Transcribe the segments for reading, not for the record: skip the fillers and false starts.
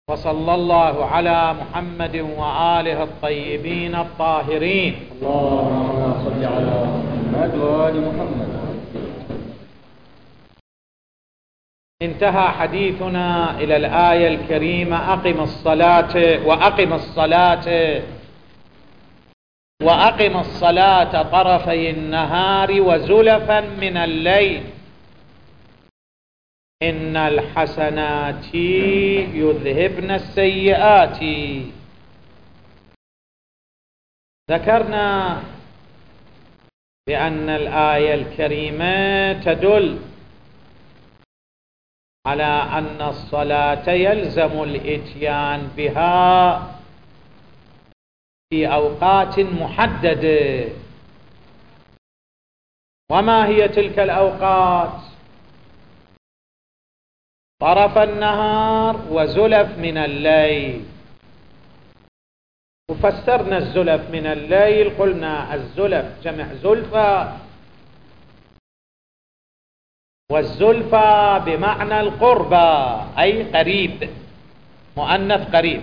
وصلى الله على محمد وآله الطيبين الطاهرين. اللهم صل على محمد وآل محمد. انتهى حديثنا إلى الآية الكريمة: أقم الصلاة وأقم الصلاة طرفي النهار وزلفا من الليل إن الحسنات يذهبن السيئات. ذكرنا بأن الآية الكريمة تدل على أن الصلاة يلزم الإتيان بها في أوقات محددة. وما هي تلك الأوقات؟ طرف النهار وزلف من الليل. وفسرنا الزلف من الليل، قلنا الزلف جمع زلفة، والزلفة بمعنى القربة أي قريب، مؤنث قريب.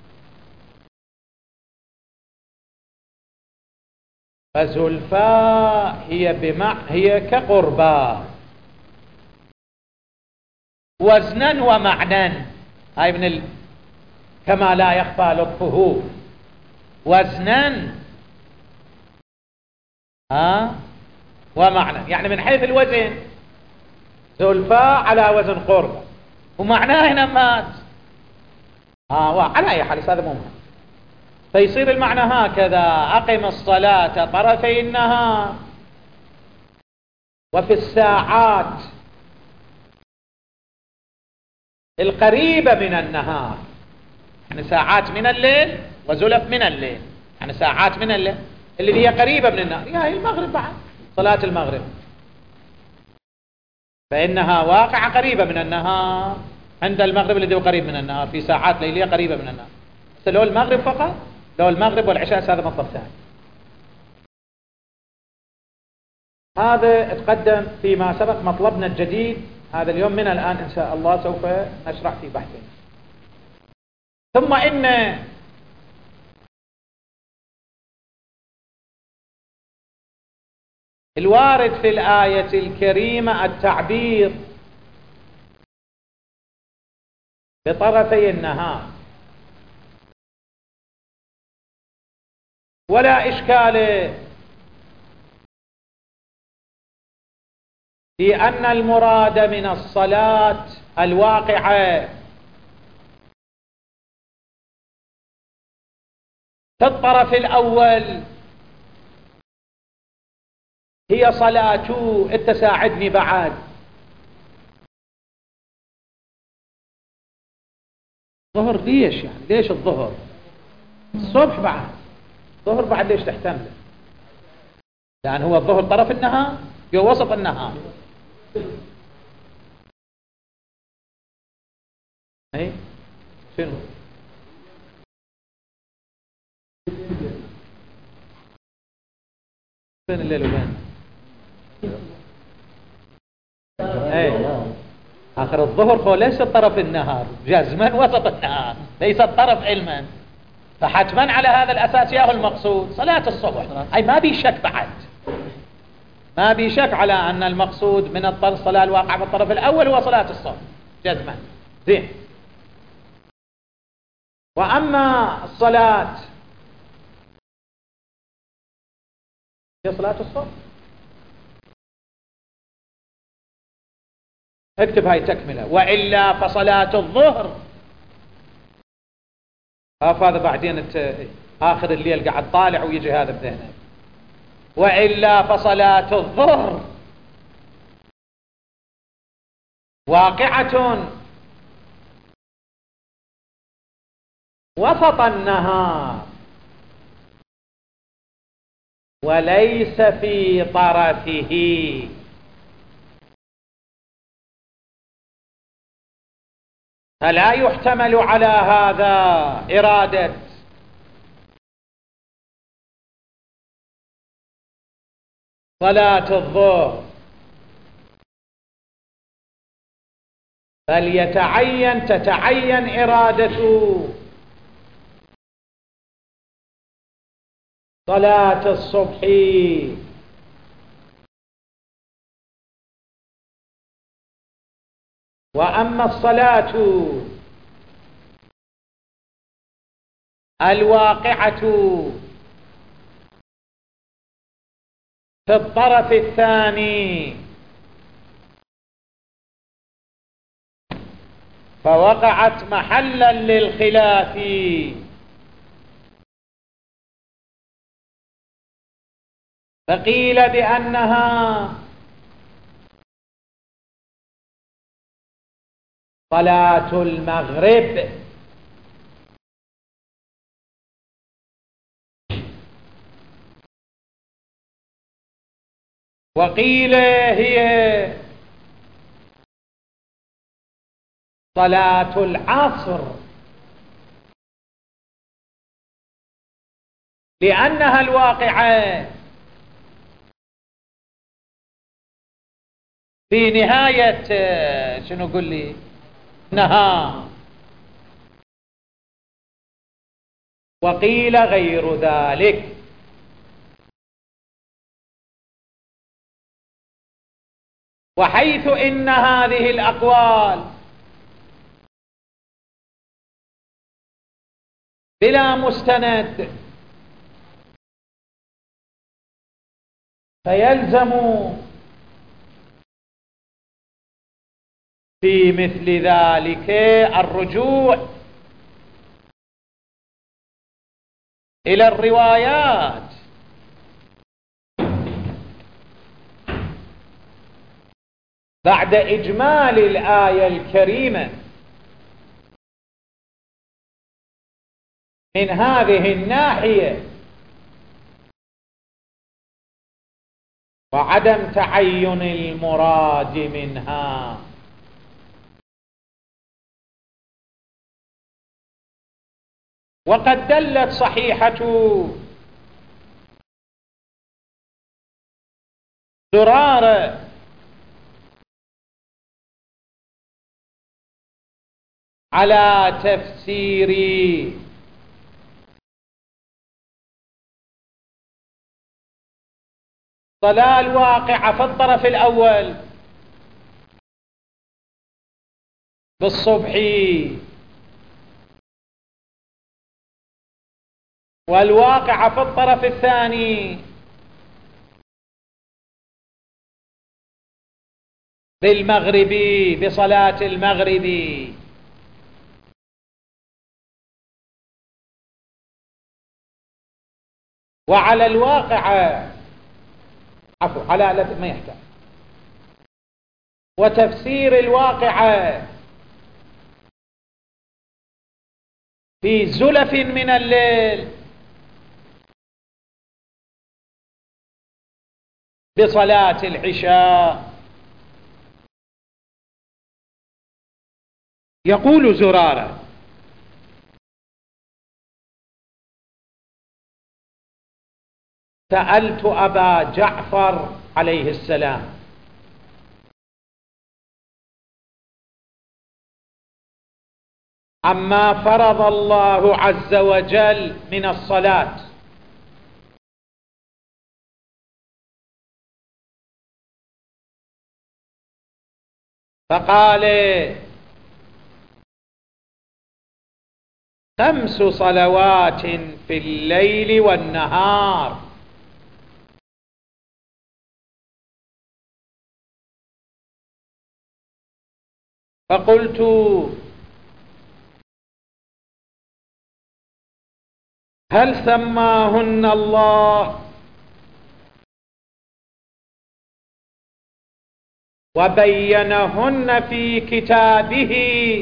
فزلفة هي كقربة وزنا ومعنى. هاي كما لا يخفى لطفه. وزنا ومعنى، يعني من حيث الوزن زلفى على وزن قربة، ومعناه هنا مات. على أي حال هذا مو معنى. فيصير المعنى هكذا: أقم الصلاة طرفي النهار، وفي الساعات القريبة من النهار، يعني ساعات من الليل وزلف من الليل، يعني ساعات من الليل اللي هي قريبة من النهار، هي المغرب بعد صلاة المغرب، فإنها واقعة قريبة من النهار عند المغرب الذي هو قريب من النهار، في ساعات ليلية قريبة من النهار. بس لو المغرب فقط، لو المغرب والعشاء هذا مطلب ثاني. هذا تقدم فيما سبق. مطلبنا الجديد هذا اليوم من الآن إن شاء الله سوف نشرح في بحثنا. ثم إن الوارد في الآية الكريمة التعبير بطرفي النهار، ولا إشكال في أن المراد من الصلاة الواقعة في الطرف الأول هي صلاة التساعدني بعد ظهر. ليش يعني؟ ليش الظهر؟ الصبح بعد الظهر بعد ليش تحتمله؟ لأن هو الظهر طرف النهار، في وسط النهار. اي شنو؟ فين الليل وين؟ اي آخر الظهر هو ليس طرف النهار جزما، وسط النهار، ليس الطرف علما. فحتما على هذا الأساس ياهو المقصود صلاة الصبح. أي ما بي شك بعد، ما بي شك على أن المقصود من الصلاة الواقعة في الطرف الأول هو صلاة الصبح جزما. زين. وأما الصلاة هي صلاة الصبح. اكتب هاي تكملة: وإلا فصلاة الظهر. هذا بعدين آخر الليل قاعد طالع ويجي هذا بذهنك. وإلا فصلاة الظهر واقعة وسط النهار وليس في طرفه. فلا يحتمل على هذا إرادة صلاة الظهر تتعين إرادة صلاة الصبح. وأما الصلاة الواقعة في الطرف الثاني فوقعت محلا للخلاف، فقيل بأنها صلاة المغرب، وقيل هي صلاة العصر، لأنها الواقعة في نهاية شنو قل لي نهار. وقيل غير ذلك. وحيث إن هذه الأقوال بلا مستند فيلزم في مثل ذلك الرجوع إلى الروايات بعد إجمال الآية الكريمة من هذه الناحية، وعدم تعين المراد منها. وقد دلت صحيحة زرارة على تفسير صلاة الواقعة في الطرف الأول بالصبح، والواقعة في الطرف الثاني بالمغرب، بصلاة المغرب. وعلى الواقعة على ما يحتاج، وتفسير الواقعة في زلف من الليل بصلاة العشاء. يقول زرارة: سألت أبا جعفر عليه السلام عما فرض الله عز وجل من الصلاة، فقال: 5 صلوات في الليل والنهار. فقلت: هل سماهن الله وبينهن في كتابه؟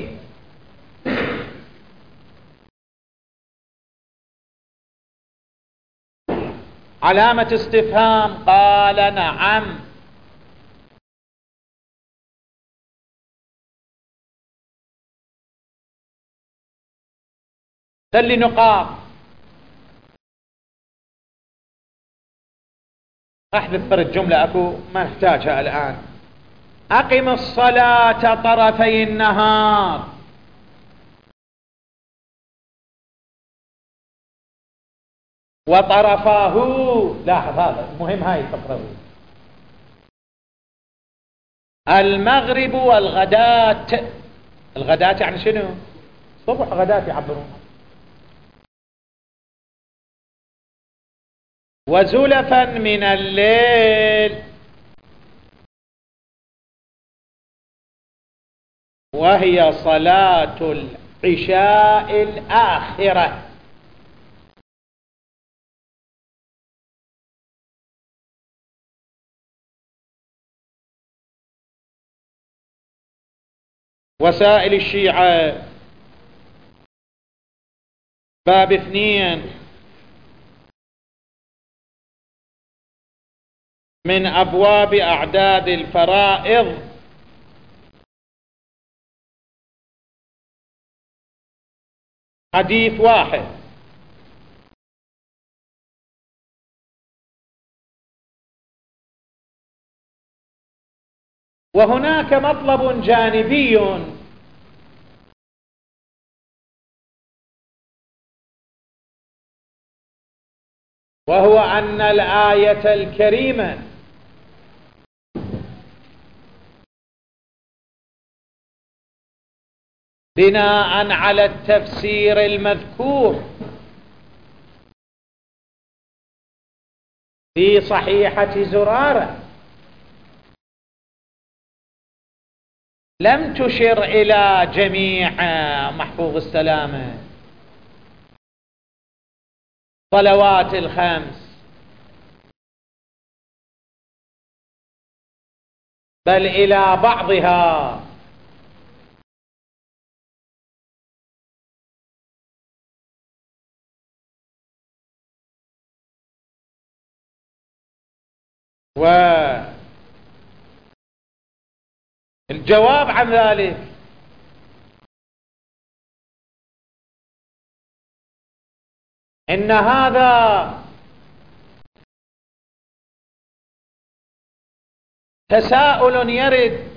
علامة استفهام. قال: نعم. خلي نقاط احذف فرد جملة اكو ما نحتاجها الآن. أقم الصلاة طرفي النهار، وطرفاه، لاحظ هذا مهم، هاي الفقرة، المغرب والغداة. الغداة يعني شنو؟ صبح غداة يعبرون. وزلفا من الليل، وهي صلاة العشاء الآخرة. وسائل الشيعة باب 2 من أبواب أعداد الفرائض، حديث 1: وهناك مطلب جانبي، وهو أن الآية الكريمة بناء على التفسير المذكور في صحيحة زرارة لم تشر إلى جميع محفوظ السلامة صلوات الخمس، بل إلى بعضها. والجواب عن ذلك إن هذا تساؤل يرد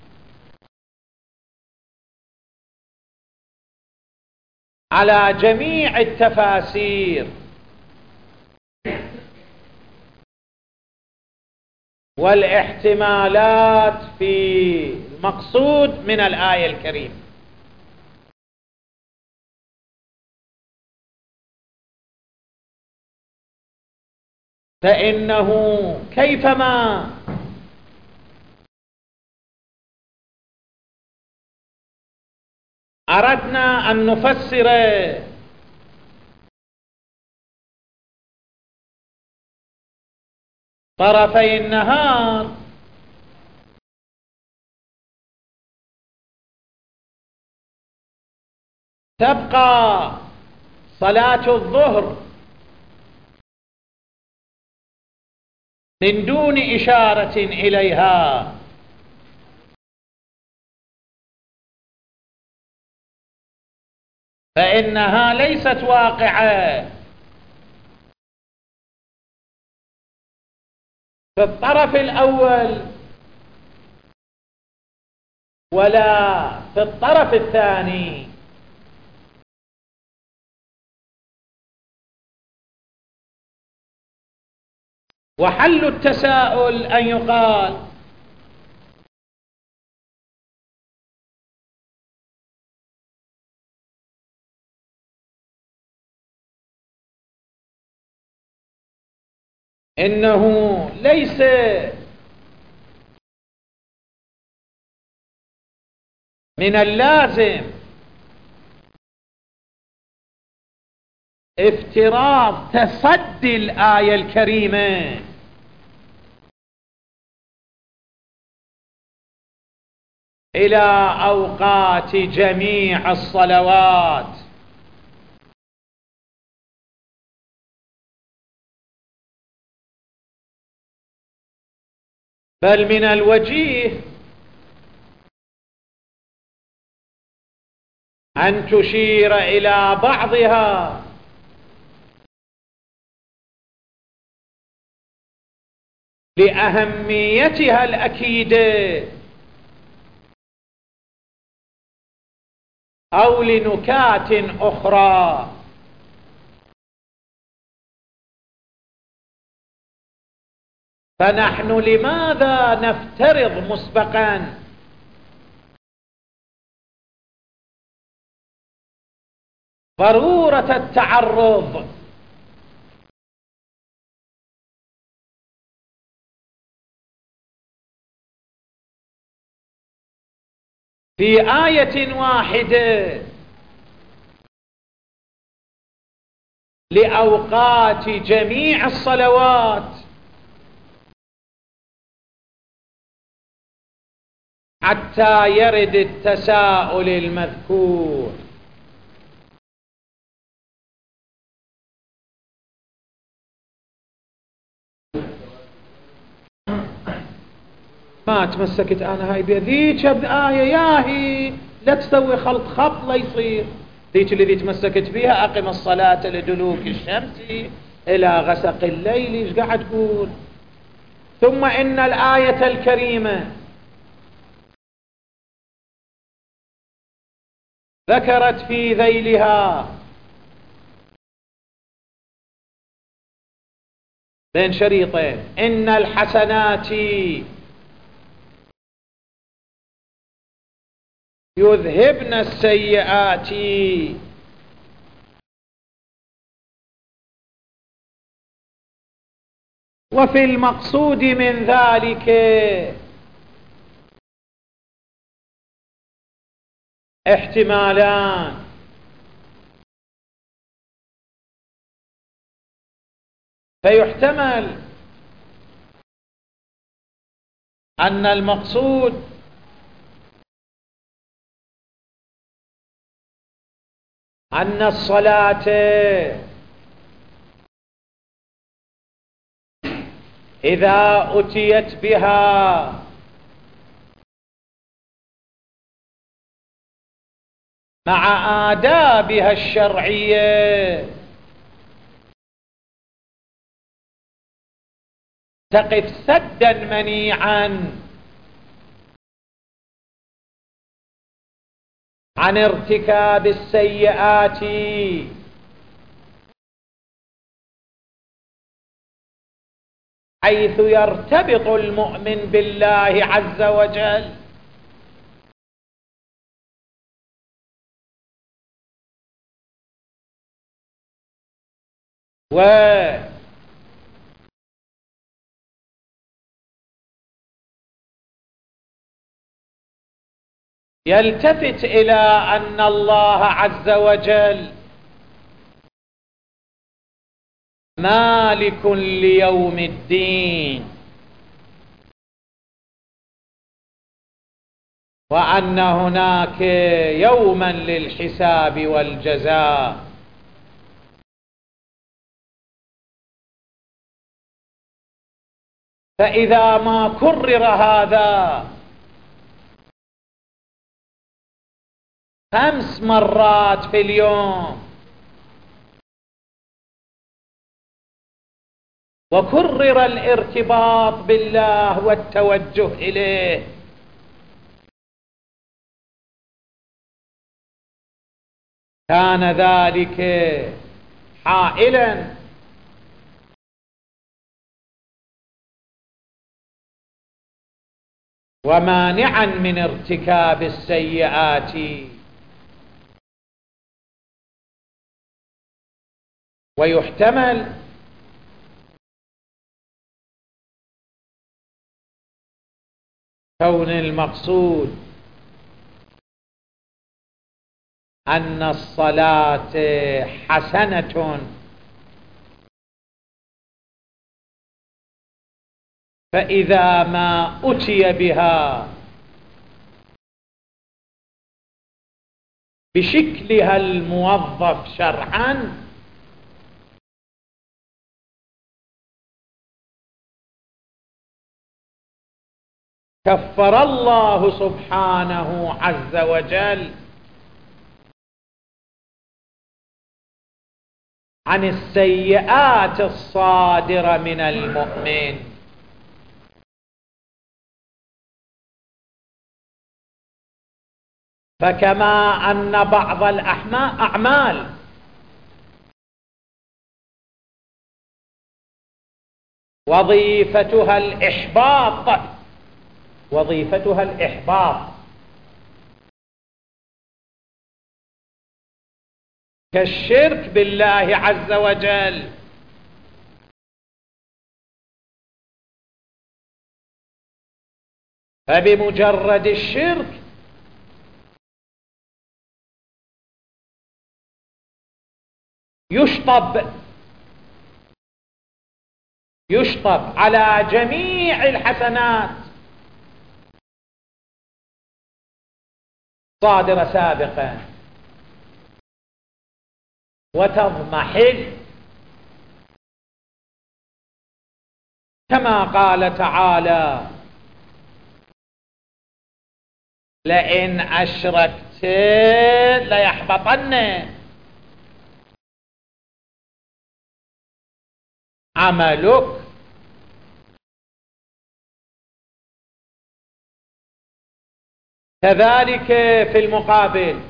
على جميع التفاسير والاحتمالات في المقصود من الآية الكريمة. فإنه كيفما أردنا أن نفسر طرفي النهار تبقى صلاة الظهر من دون إشارة إليها، فإنها ليست واقعة في الطرف الأول ولا في الطرف الثاني. وحل التساؤل أن يقال إنه ليس من اللازم افتراض تصدي الآية الكريمة إلى أوقات جميع الصلوات، بل من الوجيه أن تشير إلى بعضها لأهميتها الأكيدة أو لنكات أخرى. فنحن لماذا نفترض مسبقا ضرورة التعرض في آية واحدة لأوقات جميع الصلوات حتى يرد التساؤل المذكور؟ ما تمسكت أنا هاي بذيك بآية ياهي لا تسوي خلط خط لا يصير. ذيك اللي تمسكت بها أقم الصلاة لدلوك الشمس إلى غسق الليل، إيش قاعد تقول؟ ثم إن الآية الكريمة ذكرت في ذيلها بين شريطين إن الحسنات يذهبن السيئات وفي المقصود من ذلك احتمالان: فيحتمل أن المقصود أن الصلاة إذا أتيت بها مع آدابها الشرعية تقف سدا منيعا عن ارتكاب السيئات، حيث يرتبط المؤمن بالله عز وجل يلتفت إلى أن الله عز وجل مالك ليوم الدين، وأن هناك يوما للحساب والجزاء. فإذا ما كرر هذا 5 مرات في اليوم وكرر الارتباط بالله والتوجه إليه، كان ذلك حائلا ومانعا من ارتكاب السيئات. ويحتمل كون المقصود أن الصلاة حسنة، فإذا ما أتي بها بشكلها الموظف شرعا كفر الله سبحانه عز وجل عن السيئات الصادرة من المؤمن. فكما أن بعض الأعمال وظيفتها الإحباط كالشرك بالله عز وجل، فبمجرد الشرك يشطب على جميع الحسنات صادرة سابقا وتضمحل، كما قال تعالى: لئن أشركت ليحبطن عملك. كذلك في المقابل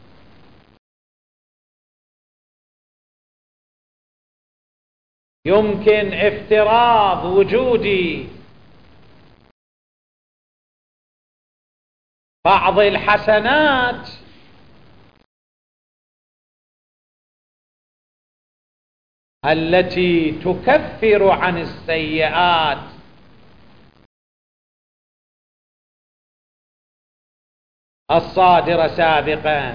يمكن افتراض وجود بعض الحسنات التي تكفر عن السيئات الصادرة سابقا.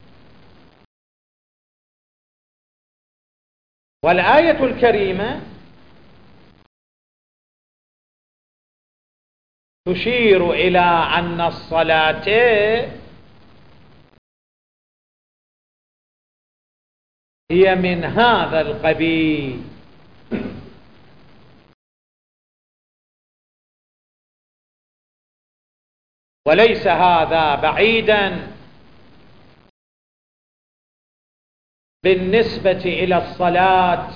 والآية الكريمة تشير إلى أن الصلاة هي من هذا القبيل، وليس هذا بعيدا بالنسبة إلى الصلاة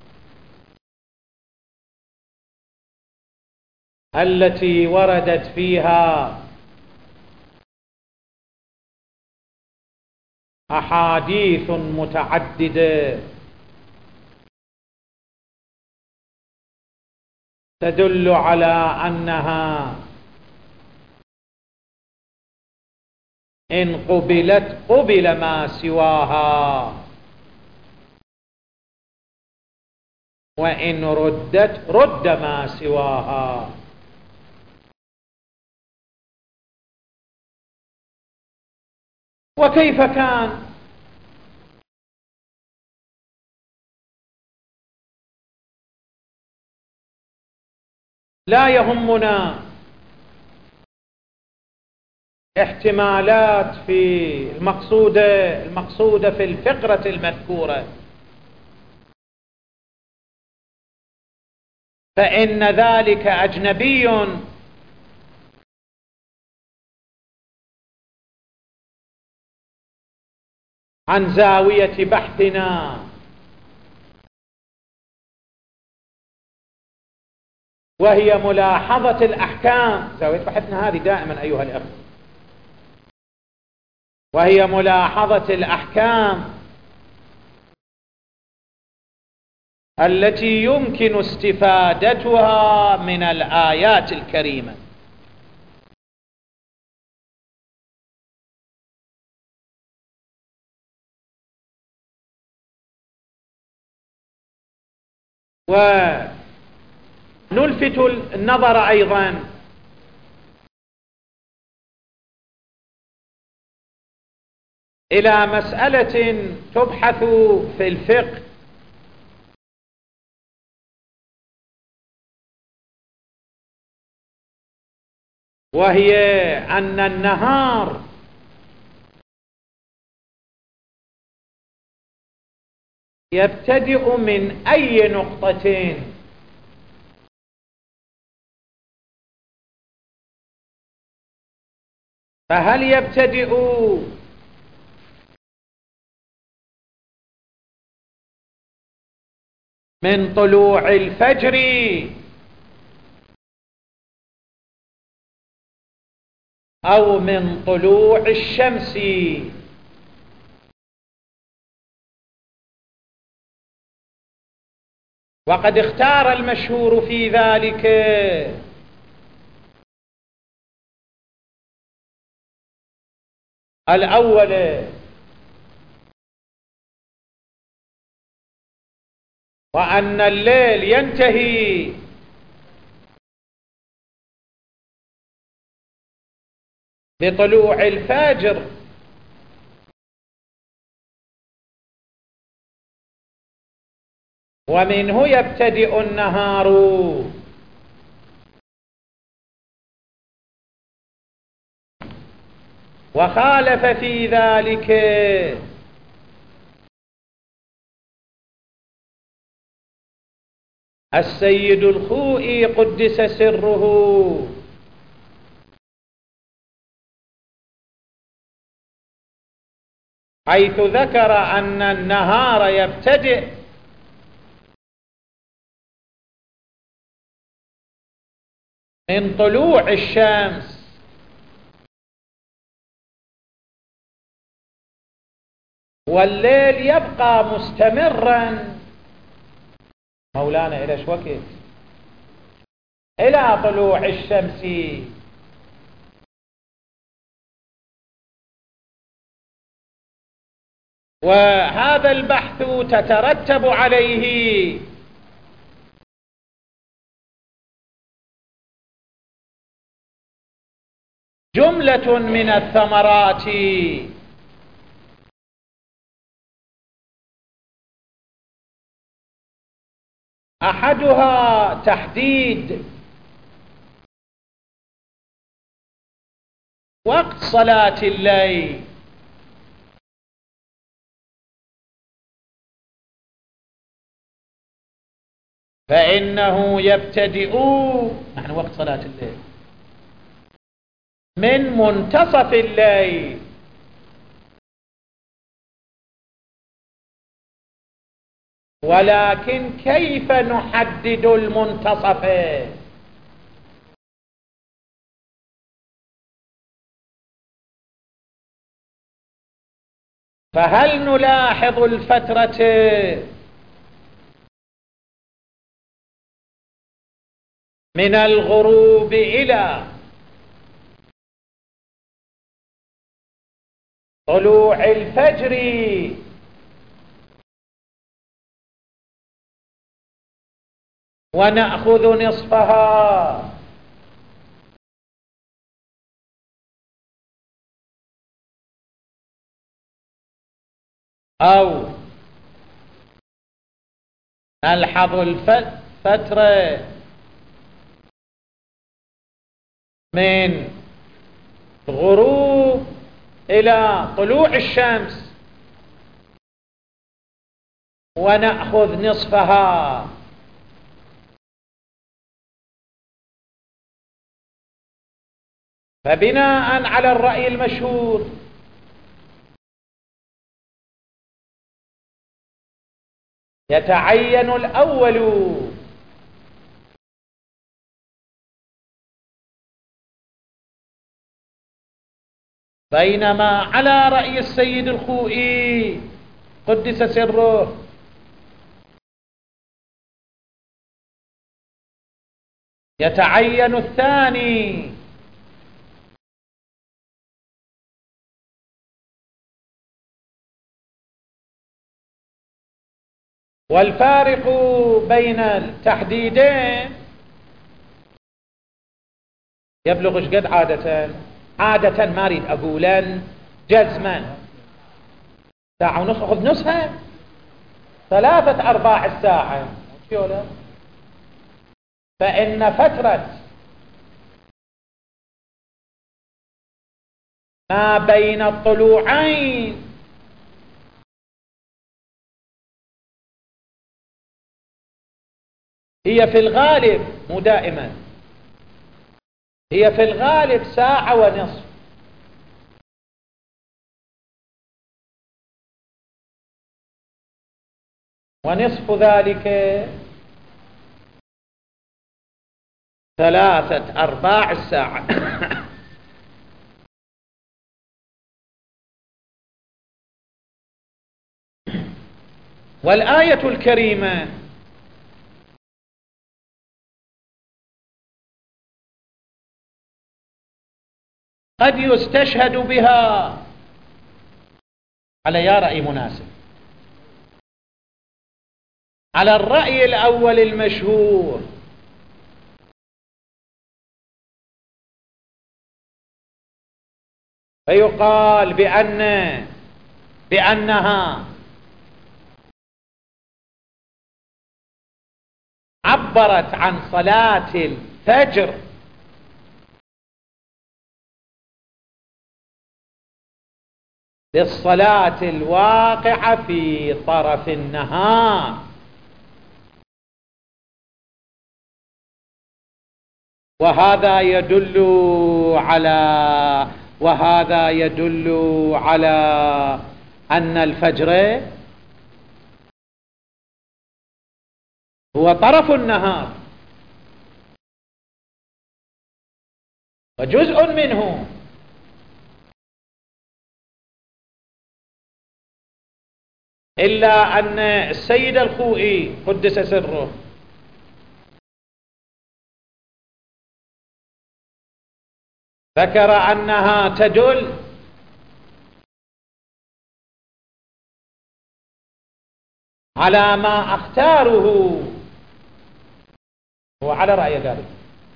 التي وردت فيها أحاديث متعددة تدل على أنها إن قبلت قبل ما سواها، وإن ردت رد ما سواها. وكيف كان؟ لا يهمنا احتمالات في المقصودة في الفقرة المذكورة، فإن ذلك أجنبي عن زاوية بحثنا، وهي ملاحظة الأحكام. زاوية بحثنا هذه دائما أيها الأخوة، وهي ملاحظة الأحكام التي يمكن استفادتها من الآيات الكريمة. ونلفت النظر أيضا إلى مسألة تبحث في الفقه، وهي أن النهار يبتدئ من أي نقطة؟ فهل يبتدئ من طلوع الفجر أو من طلوع الشمس. وقد اختار المشهور في ذلك الأول، وأن الليل ينتهي بطلوع الفجر، ومنه يبتدئ النهار. وخالف في ذلك السيد الخوئي قدس سره، حيث ذكر أن النهار يبتدئ من طلوع الشمس، والليل يبقى مستمرا مولانا إلى ايش وقت؟ إلى طلوع الشمس. وهذا البحث تترتب عليه جملة من الثمرات، أحدها تحديد وقت صلاة الليل، فإنه يبتدئ، نحن وقت صلاة الليل، من منتصف الليل، ولكن كيف نحدد المنتصف؟ فهل نلاحظ الفترة من الغروب إلى طلوع الفجر، ونأخذ نصفها، أو نلحظ الفترة من غروب إلى طلوع الشمس ونأخذ نصفها. فبناء على الرأي المشهور يتعين الأول، بينما على رأي السيد الخوئي قدس سره يتعين الثاني. والفارق بين التحديدين يبلغ ايش قد؟ عادة ما اريد اقولا جزما، ساعة ونص اخذ نصها، 3/4 الساعة. فإن فترة ما بين الطلوعين هي في الغالب، مو دائما، هي في الغالب 1.5 ساعة، ونصف ذلك 3/4 الساعة. والآية الكريمة قد يستشهد بها على يا رأي مناسب، على الرأي الأول المشهور، فيقال بأنها عبرت عن صلاة الفجر بالصلاة الواقعة في طرف النهار، وهذا يدل على أن الفجر هو طرف النهار وجزء منه، إلا أن السيد الخوئي قدس سره ذكر أنها تدل على ما أختاره، وعلى رأي ذلك،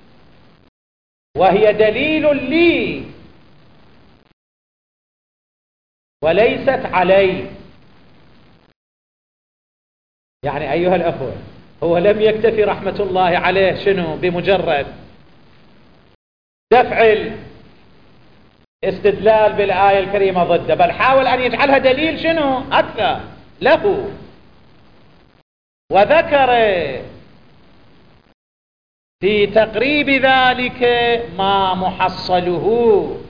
وهي دليل لي وليست علي. يعني أيها الأخوة، هو لم يكتفي رحمة الله عليه شنو بمجرد دفع الاستدلال بالآية الكريمة ضده، بل حاول أن يجعلها دليل شنو أكثر له، وذكر في تقريب ذلك ما محصله.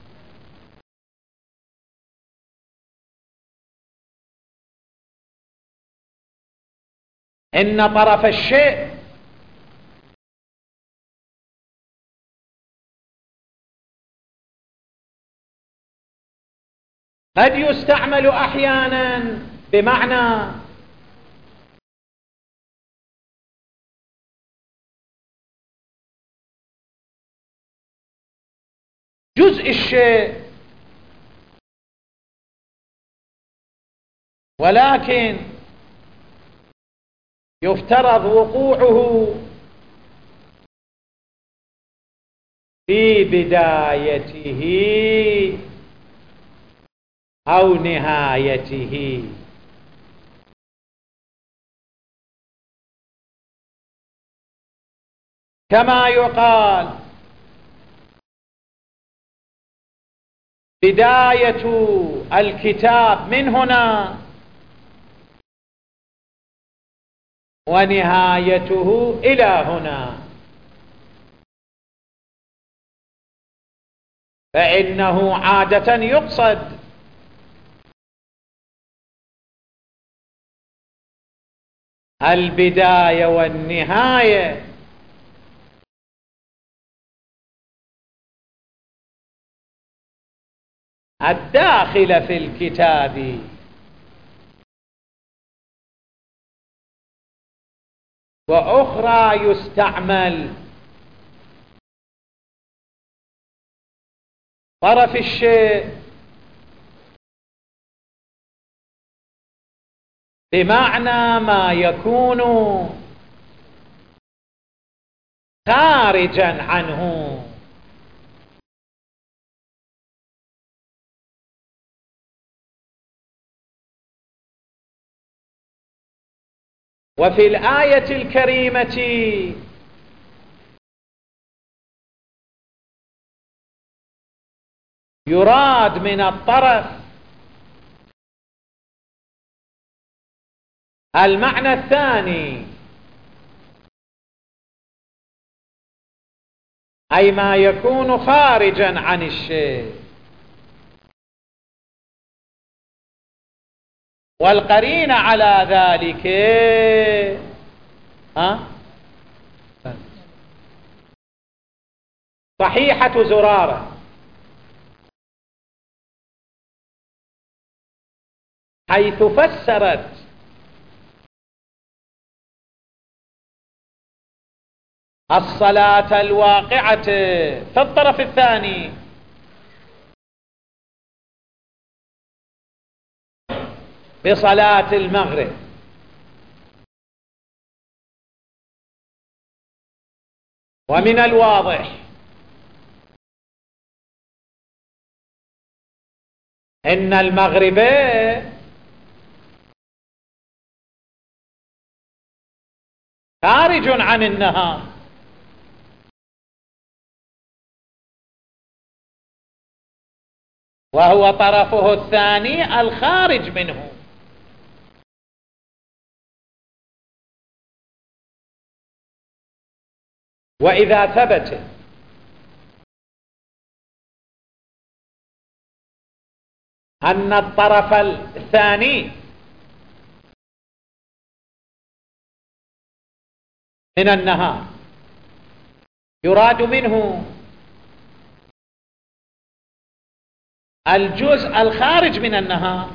إن طرف الشيء قد يستعمل أحيانا بمعنى جزء الشيء، ولكن يفترض وقوعه في بدايته أو نهايته، كما يقال بداية الكتاب من هنا ونهايته إلى هنا، فإنه عادة يقصد البداية والنهاية، الداخل في الكتاب، وأخرى يستعمل طرف الشيء بمعنى ما يكون خارجا عنه، وفي الآية الكريمة يراد من الطرف المعنى الثاني، أي ما يكون خارجا عن الشيء، والقرينة على ذلك صحيحة زرارة، حيث فسرت الصلاة الواقعة في الطرف الثاني بصلاة المغرب. ومن الواضح إن المغرب خارج عن النهار، وهو طرفه الثاني الخارج منه. وإذا ثبت أن الطرف الثاني من النهار يراد منه الجزء الخارج من النهار،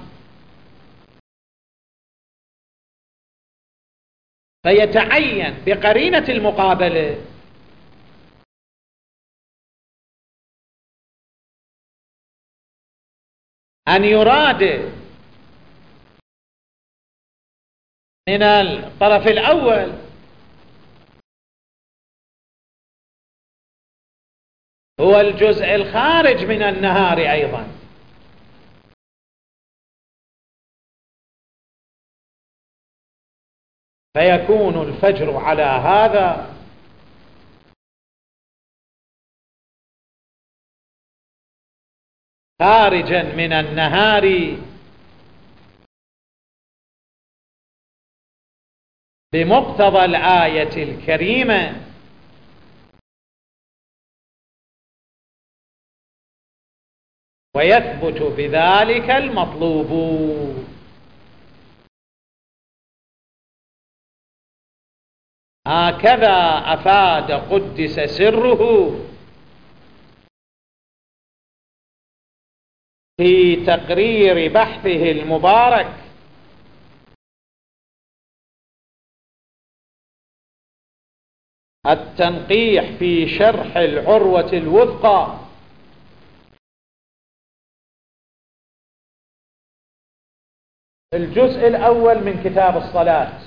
فيتعين بقرينة المقابلة أن يراد من الطرف الأول هو الجزء الخارج من النهار أيضا، فيكون الفجر على هذا خارجا من النهار بمقتضى الآية الكريمة، ويثبت بذلك المطلوب. هكذا أفاد قدس سره في تقرير بحثه المبارك التنقيح في شرح العروة الوثقى الجزء الأول من كتاب الصلاة،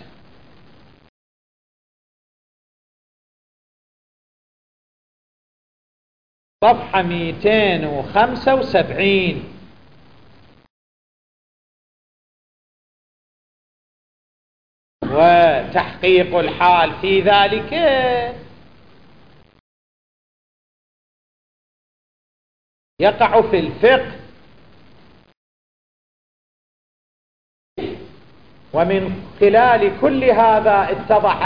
صفحة 275، وتحقيق الحال في ذلك يقع في الفقه، ومن خلال كل هذا اتضح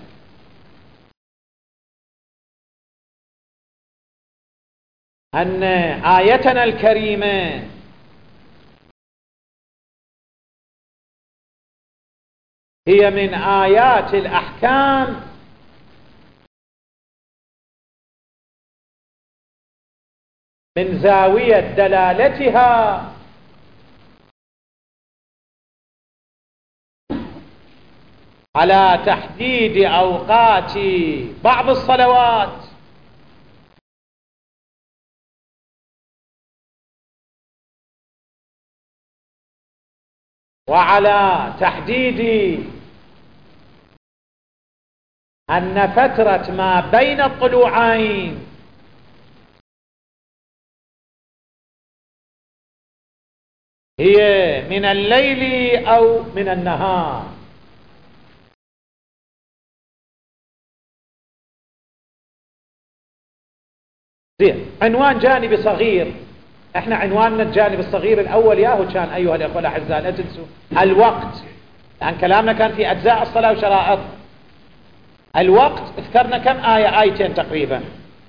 أن آيتنا الكريمة هي من آيات الأحكام من زاوية دلالتها على تحديد أوقات بعض الصلوات وعلى تحديد أن فترة ما بين الطلوعين هي من الليل أو من النهار. زين، عنوان جانبي صغير، احنا عنواننا الجانب الصغير الأول ياهو كان أيها الأخوة الأعزاء لا تنسوا الوقت، لأن كلامنا كان في أجزاء الصلاة وشرائط. الوقت ذكرنا كم آية، آيتين تقريبا.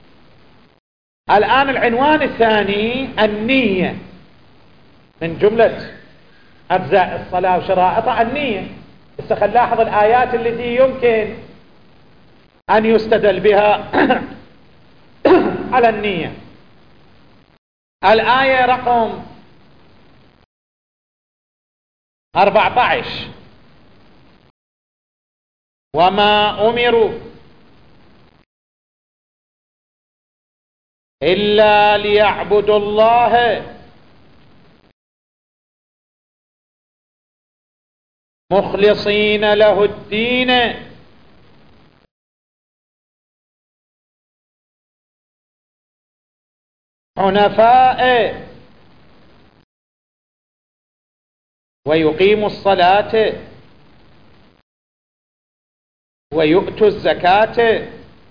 الآن العنوان الثاني النية، من جملة أجزاء الصلاة وشرائطها النية. بس خل نلاحظ الآيات التي يمكن أن يستدل بها على النية. الآية رقم 14: وما أمروا إلا ليعبدوا الله مخلصين له الدين حنفاء ويقيموا الصلاة ويؤتوا الزكاة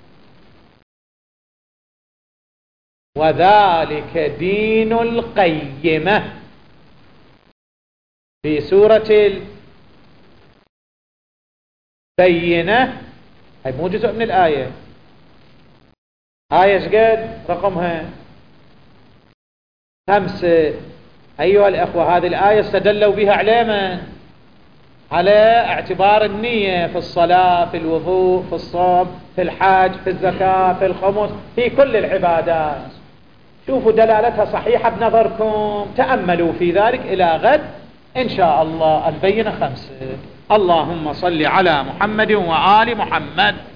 وذلك دين القيمة. في سورة البينة، هي مو جزء من الآية، آية شقد رقمها 5. أيها الأخوة، هذه الآية استدلوا بها على على اعتبار النية في الصلاة، في الوضوء، في الصوم، في الحج، في الزكاة، في الخمس، في كل العبادات. شوفوا دلالتها صحيحة بنظركم، تأملوا في ذلك. إلى غد إن شاء الله. البينة 5. اللهم صل على محمد وآل محمد.